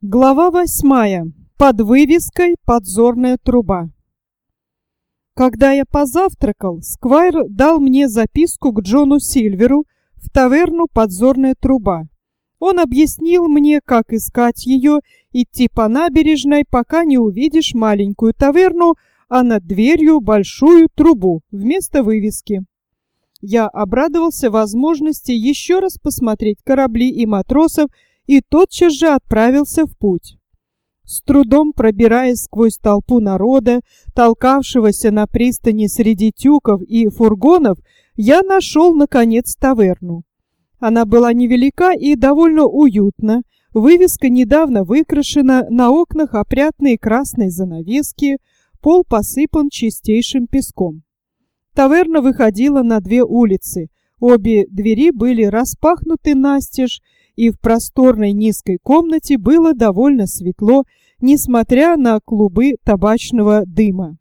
Глава 8. Под вывеской «Подзорная труба». Когда я позавтракал, Сквайр дал мне записку к Джону Сильверу в таверну «Подзорная труба». Он объяснил мне, как искать ее, идти по набережной, пока не увидишь маленькую таверну, а над дверью большую трубу вместо вывески. Я обрадовался возможности еще раз посмотреть корабли и матросов и тотчас же отправился в путь. С трудом пробираясь сквозь толпу народа, толкавшегося на пристани среди тюков и фургонов, я нашел, наконец, таверну. Она была невелика и довольно уютна, вывеска недавно выкрашена, на окнах опрятные красные занавески, пол посыпан чистейшим песком. Таверна выходила на две улицы, обе двери были распахнуты настежь, и в просторной низкой комнате было довольно светло, несмотря на клубы табачного дыма.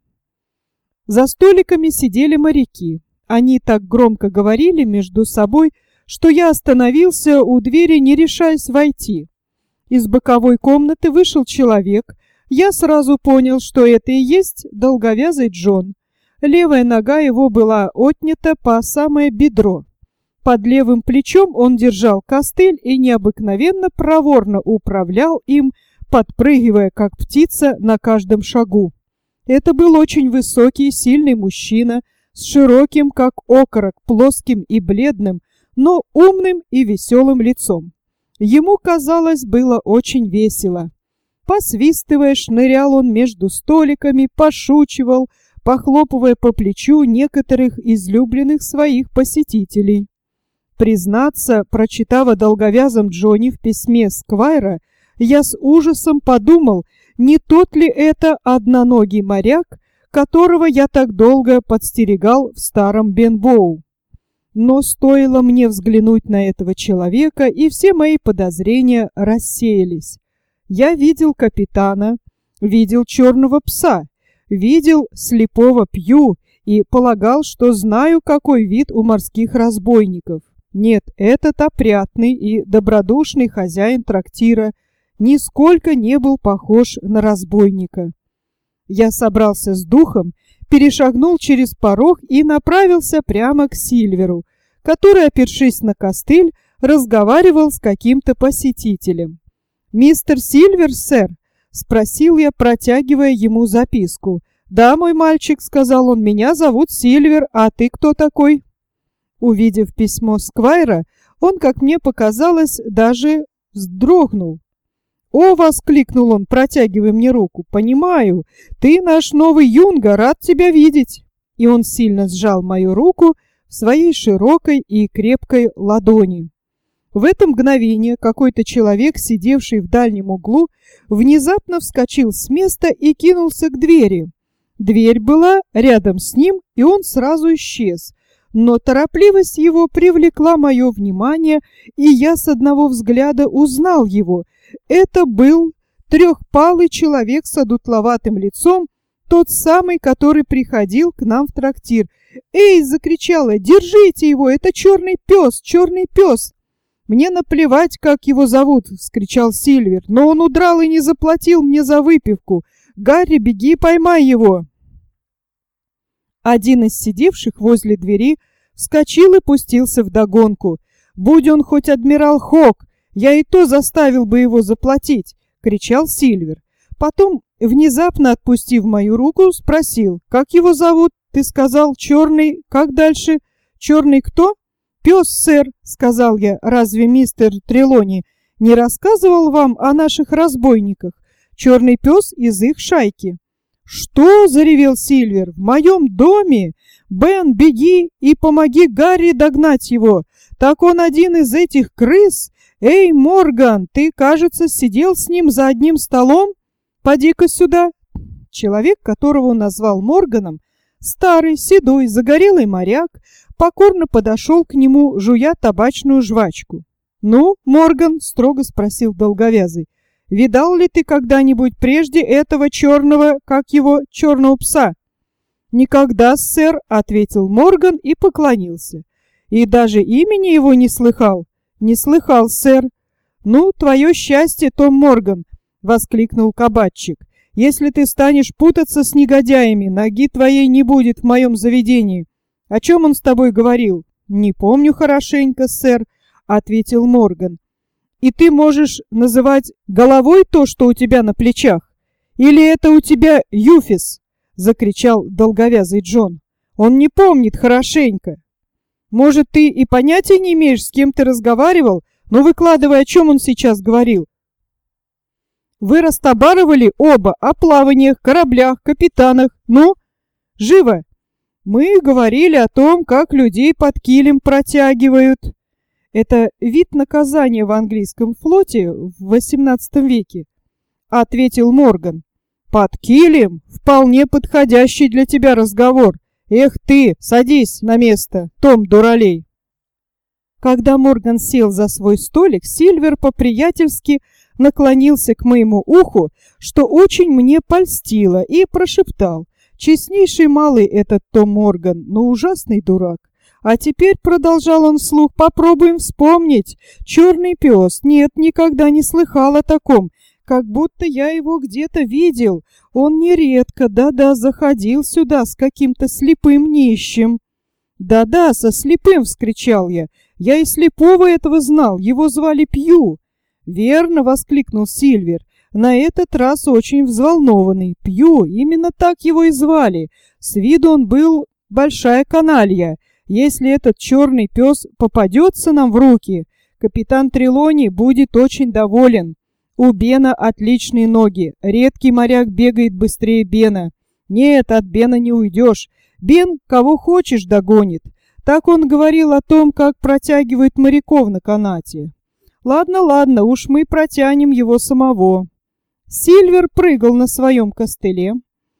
За столиками сидели моряки. Они так громко говорили между собой, что я остановился у двери, не решаясь войти. Из боковой комнаты вышел человек. Я сразу понял, что это и есть долговязый Джон. Левая нога его была отнята по самое бедро. Под левым плечом он держал костыль и необыкновенно проворно управлял им, подпрыгивая, как птица, на каждом шагу. Это был очень высокий, сильный мужчина, с широким, как окорок, плоским и бледным, но умным и веселым лицом. Ему, казалось, было очень весело. Посвистывая, шнырял он между столиками, пошучивал, похлопывая по плечу некоторых излюбленных своих посетителей. Признаться, прочитав о долговязом Джоне в письме Сквайра, я с ужасом подумал, не тот ли это одноногий моряк, которого я так долго подстерегал в старом Бенбоу. Но стоило мне взглянуть на этого человека, и все мои подозрения рассеялись. Я видел капитана, видел черного пса, видел слепого Пью и полагал, что знаю, какой вид у морских разбойников. Нет, этот опрятный и добродушный хозяин трактира нисколько не был похож на разбойника. Я собрался с духом, перешагнул через порог и направился прямо к Сильверу, который, опершись на костыль, разговаривал с каким-то посетителем. «Мистер Сильвер, сэр?» — спросил я, протягивая ему записку. «Да, мой мальчик», — сказал он, — «меня зовут Сильвер, а ты кто такой?» Увидев письмо Сквайра, он, как мне показалось, даже вздрогнул. «О!» — воскликнул он, протягивая мне руку. «Понимаю, ты наш новый юнга, рад тебя видеть!» И он сильно сжал мою руку в своей широкой и крепкой ладони. В это мгновение какой-то человек, сидевший в дальнем углу, внезапно вскочил с места и кинулся к двери. Дверь была рядом с ним, и он сразу исчез. Но торопливость его привлекла мое внимание, и я с одного взгляда узнал его. Это был трехпалый человек с одутловатым лицом, тот самый, который приходил к нам в трактир. «Эй!» — закричала. «Держите его! Это черный пес! Черный пес!» «Мне наплевать, как его зовут!» — вскричал Сильвер. «Но он удрал и не заплатил мне за выпивку! Гарри, беги, поймай его!» Один из сидевших возле двери вскочил и пустился вдогонку. «Будь он хоть адмирал Хок, я и то заставил бы его заплатить!» — кричал Сильвер. Потом, внезапно отпустив мою руку, спросил: «Как его зовут? Ты сказал, черный... Как дальше? Черный кто?» «Пес, сэр», — сказал я. «Разве мистер Трелони не рассказывал вам о наших разбойниках? Черный пес из их шайки». «Что?» — заревел Сильвер. «В моем доме? Бен, беги и помоги Гарри догнать его. Так он один из этих крыс. Эй, Морган, ты, кажется, сидел с ним за одним столом? Поди-ка сюда». Человек, которого он назвал Морганом, старый, седой, загорелый моряк, покорно подошел к нему, жуя табачную жвачку. «Ну, Морган?» — строго спросил долговязый. «Видал ли ты когда-нибудь прежде этого черного, как его, черного пса?» «Никогда, сэр», — ответил Морган и поклонился. «И даже имени его не слыхал?» «Не слыхал, сэр». «Ну, твое счастье, Том Морган. воскликнул кабачик. «Если ты станешь путаться с негодяями, ноги твоей не будет в моем заведении. О чем он с тобой говорил?» «Не помню хорошенько, сэр», — ответил Морган. «И ты можешь называть головой то, что у тебя на плечах? Или это у тебя юфис?» — закричал долговязый Джон. «Он не помнит хорошенько. Может, ты и понятия не имеешь, с кем ты разговаривал, но выкладывай, о чем он сейчас говорил». «Вы растобарывали оба о плаваниях, кораблях, капитанах. Ну, живо!» «Мы говорили о том, как людей под килем протягивают». Это вид наказания в английском флоте в XVIII веке, ответил Морган. «Под килем? Вполне подходящий для тебя разговор. Эх ты, садись на место, Том Дуралей». Когда Морган сел за свой столик, Сильвер по-приятельски наклонился к моему уху, что очень мне польстило, и прошептал: «Честнейший малый этот Том Морган, но ужасный дурак. А теперь, — продолжал он вслух, — попробуем вспомнить. Черный пес. Нет, никогда не слыхал о таком. Как будто я его где-то видел. Он нередко, да-да, заходил сюда с каким-то слепым нищим». «Да-да, со слепым!» — вскричал я. «Я и слепого этого знал. Его звали Пью». «Верно!» — воскликнул Сильвер, на этот раз очень взволнованный. «Пью, именно так его и звали. С виду он был большая каналья. Если этот черный пес попадется нам в руки, капитан Трелони будет очень доволен. У Бена отличные ноги. Редкий моряк бегает быстрее Бена. Нет, от Бена не уйдешь. Бен кого хочешь догонит». Так он говорил о том, как протягивают моряков на канате. «Ладно, ладно, уж мы протянем его самого». Сильвер прыгал на своем костыле,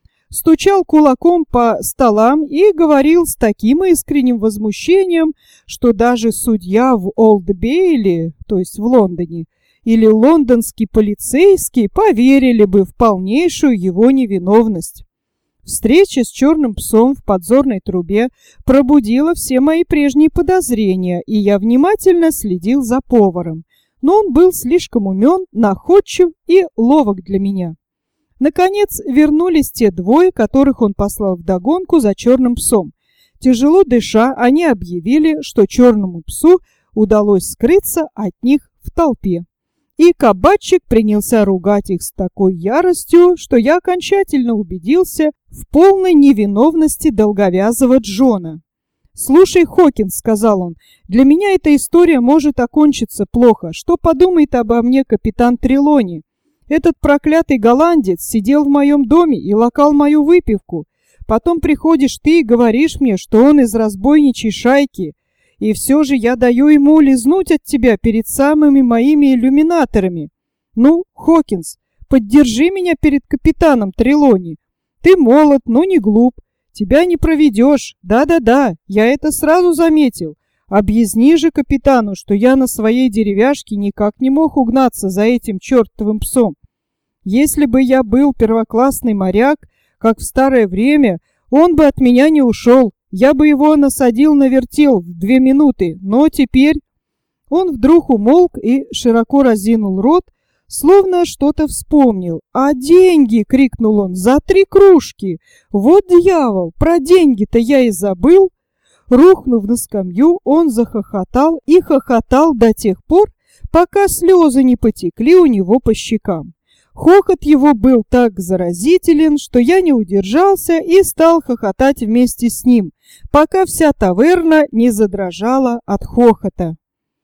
стучал кулаком по столам и говорил с таким искренним возмущением, что даже судья в Олд-Бейли, то есть в Лондоне, или лондонский полицейский поверили бы в полнейшую его невиновность. Встреча с черным псом в подзорной трубе пробудила все мои прежние подозрения, и я внимательно следил за поваром. Но он был слишком умен, находчив и ловок для меня. Наконец вернулись те двое, которых он послал вдогонку за черным псом. Тяжело дыша, они объявили, что черному псу удалось скрыться от них в толпе. И кабачик принялся ругать их с такой яростью, что я окончательно убедился в полной невиновности долговязого Джона. «Слушай, Хокинс, — сказал он, — для меня эта история может окончиться плохо. Что подумает обо мне капитан Трелони? Этот проклятый голландец сидел в моем доме и лакал мою выпивку. Потом приходишь ты и говоришь мне, что он из разбойничьей шайки. И все же я даю ему улизнуть от тебя перед самыми моими иллюминаторами. Ну, Хокинс, поддержи меня перед капитаном Трелони. Ты молод, но не глуп. Тебя не проведешь. Да-да-да, я это сразу заметил. Объясни же капитану, что я на своей деревяшке никак не мог угнаться за этим чертовым псом. Если бы я был первоклассный моряк, как в старое время, он бы от меня не ушел. Я бы его насадил на вертел в 2 минуты, но теперь...» Он вдруг умолк и широко разинул рот, словно что-то вспомнил. «А деньги!» — крикнул он. «За 3 кружки! Вот дьявол! Про деньги-то я и забыл!» Рухнув на скамью, он захохотал и хохотал до тех пор, пока слезы не потекли у него по щекам. Хохот его был так заразителен, что я не удержался и стал хохотать вместе с ним, пока вся таверна не задрожала от хохота.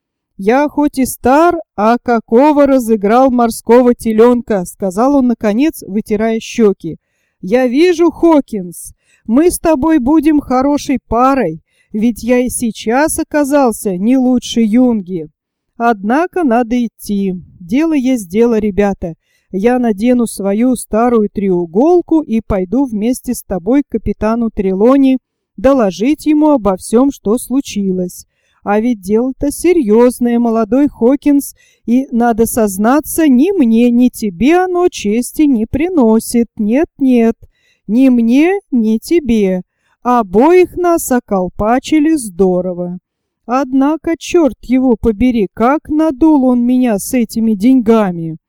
«Я хоть и стар, а какого разыграл морского теленка», — сказал он, наконец, вытирая щеки. «Я вижу, Хокинс, мы с тобой будем хорошей парой, ведь я и сейчас оказался не лучше Юнги. Однако надо идти. Дело есть дело, ребята. Я надену свою старую треуголку и пойду вместе с тобой к капитану Трелони доложить ему обо всем, что случилось. А ведь дело-то серьезное, молодой Хокинс, и, надо сознаться, ни мне, ни тебе оно чести не приносит. Нет-нет, ни мне, ни тебе. Обоих нас околпачили здорово. Однако, черт его побери, как надул он меня с этими деньгами!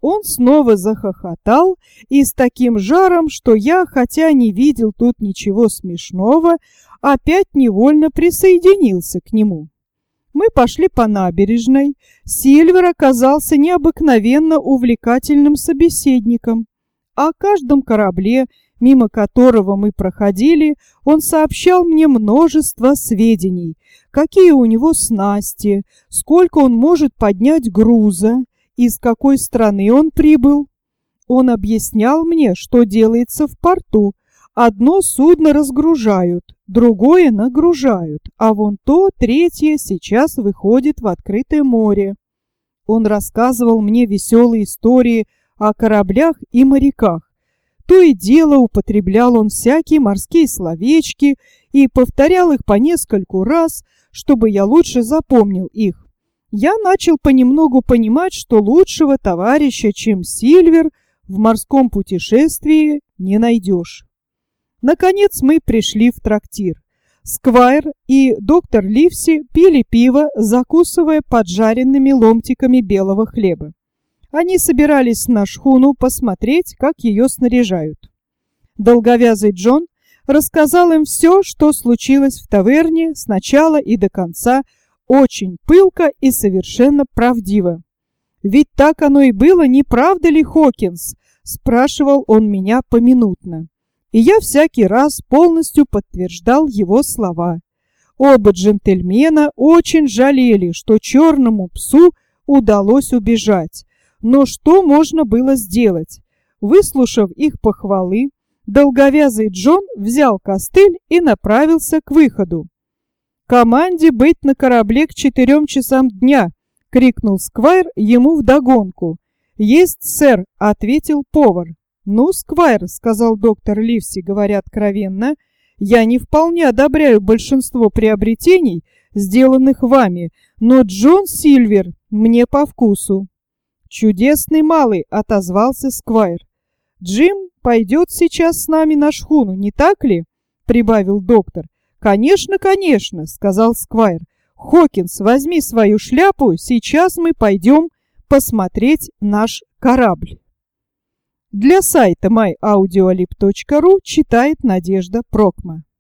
Он снова захохотал и с таким жаром, что я, хотя не видел тут ничего смешного, опять невольно присоединился к нему. Мы пошли по набережной. Сильвер оказался необыкновенно увлекательным собеседником. О каждом корабле, мимо которого мы проходили, он сообщал мне множество сведений, какие у него снасти, сколько он может поднять груза, из какой страны он прибыл. Он объяснял мне, что делается в порту. Одно судно разгружают, другое нагружают, а вон то, третье сейчас выходит в открытое море. Он рассказывал мне веселые истории о кораблях и моряках. То и дело употреблял он всякие морские словечки и повторял их по нескольку раз, чтобы я лучше запомнил их. Я начал понемногу понимать, что лучшего товарища, чем Сильвер, в морском путешествии не найдешь. Наконец мы пришли в трактир. Сквайр и доктор Ливси пили пиво, закусывая поджаренными ломтиками белого хлеба. Они собирались на шхуну посмотреть, как ее снаряжают. Долговязый Джон рассказал им все, что случилось в таверне с начала и до конца, очень пылко и совершенно правдиво. «Ведь так оно и было, не правда ли, Хокинс?» – спрашивал он меня поминутно. И я всякий раз полностью подтверждал его слова. Оба джентльмена очень жалели, что черному псу удалось убежать. Но что можно было сделать? Выслушав их похвалы, долговязый Джон взял костыль и направился к выходу. «Команде быть на корабле к 4 часам дня!» — крикнул Сквайр ему вдогонку. «Есть, сэр!» — ответил повар. «Ну, Сквайр», — сказал доктор Ливси, говоря откровенно, — «я не вполне одобряю большинство приобретений, сделанных вами, но Джон Сильвер мне по вкусу». «Чудесный малый», — отозвался Сквайр. «Джим пойдет сейчас с нами на шхуну, не так ли?» — прибавил доктор. «Конечно, конечно», — сказал Сквайр. «Хокинс, возьми свою шляпу, сейчас мы пойдем посмотреть наш корабль». Для сайта myaudioalib.ru читает Надежда Прокма.